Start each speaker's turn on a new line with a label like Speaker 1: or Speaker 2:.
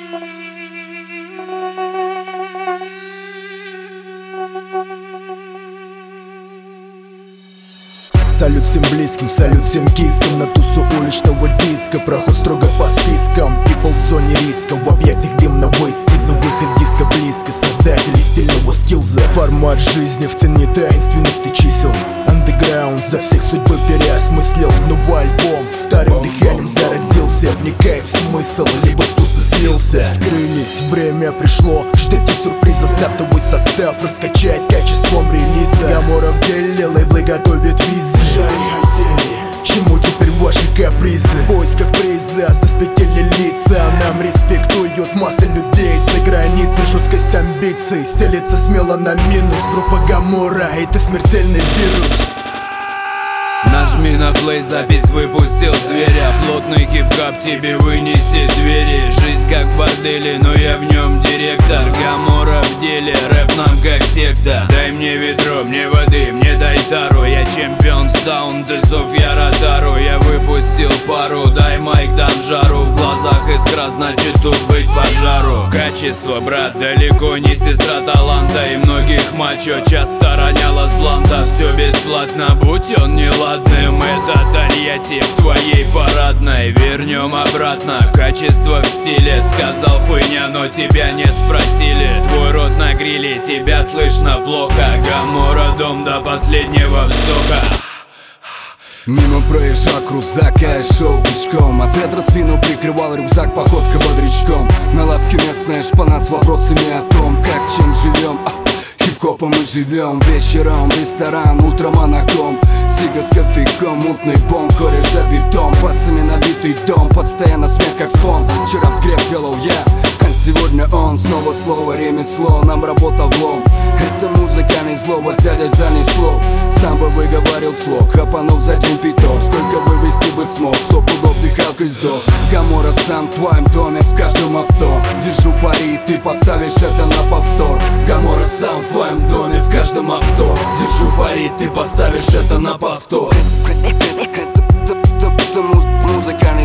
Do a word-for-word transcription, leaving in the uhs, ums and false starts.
Speaker 1: Салют всем близким, салют всем кискам. На тусу уличного диска, проход строго по спискам. People в зоне риска, в объятиях дымного виски. За выход диска близко, создатели стильного скилза. Формат жизни в тени таинственности чисел. Андеграунд за всех судьбы переосмыслил. Новый альбом вторым дыханием зародился. Вникай в смысл, либо с туса слился. Скрылись, время пришло, ждите сюрприза. Стартовый состав раскачает качеством релиза. Гамора в деле, лейблы готовят визы. Жари хотели, чему теперь ваши капризы? В поисках приза засветили лица. Нам респектуют масса людей за границей. Жесткость амбиций стелится смело на минус. Группа Гамора — это смертельный вирус.
Speaker 2: Нажми на плей, запись выпустил зверя. Плотный хип-хап тебе вынесет двери. Жизнь как в борделе, но я в нем директор. Гамора в деле, рэп нам как секта. Дай мне ведро, мне воды, мне дай тару. Я чемпион саунд-дезов, я ротару. Я выпустил пару, дай майк, дам жару. В глазах искра, значит тут быть пожару. Качество, брат, далеко не сестра таланта. И многих мачо часто роняло с бланта. Все бесплатно, будь он не ладным. Это Тольятти в твоей парадной. Вернем обратно, качество в стиле. Сказал хуйня, но тебя не спросили. Твой рот на гриле, тебя слышно плохо. Гамора дом до последнего вздоха.
Speaker 3: Мимо проезжал крузак, я шел пешком. От ветра спину прикрывал рюкзак, походка бодрячком. На лавке местная шпана с вопросами о том, как чем живем. Хип-хопом мы живем, вечером ресторан, утром анаком. Сига с кофейком, мутный бом, кореш за битом. Пацами набитый дом, постоянно смех как фон. Вчера взгреб делал я, а сегодня он. Снова слово, ремесло, нам работа влом. Это музыкальный слово, сядя занесло. Сам бы выговорил слог, хапанув за день пяток. Сколько вывести бы смог, сто пудов дыхалкой сдох. Гамора сам в твоем доме, в каждом авто. Держу пари, ты поставишь это на повтор. Гамора сам в твоем доме, в каждом авто. Держу пари, ты поставишь это на повтор. Это музыкальный